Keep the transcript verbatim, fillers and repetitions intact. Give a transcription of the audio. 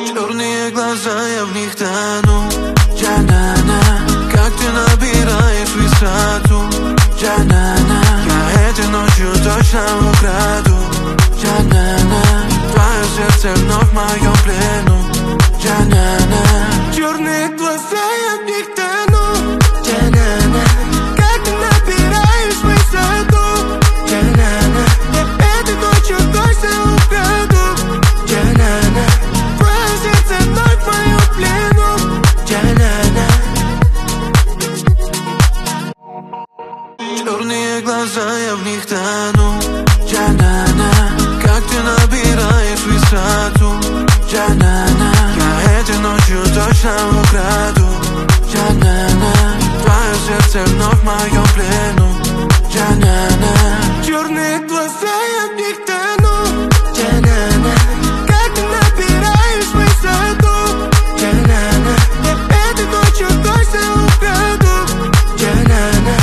Черные глаза, я в них тону. Джанана, как ты набираешь высоту. Джанана, я этой ночью точно украду. Джанана, твое сердце вновь в моем плену. Джанана, черные глаза, я в них тону. Джанана, как ты набираешь высоту. Джанана, я этой ночью точно украду. Джанана, твое сердце вновь в моем плену. Джанана, черные глаза, я в них тону. Джанана, как ты набираешь высоту. Джанана, я этой ночью точно украду. Джанана, твое сердце вновь в моем плену. Джанана, черные глаза, я в них тону. Джанана, как ты набираешь высоту. Джанана, я этой ночью точно украду. Джанана,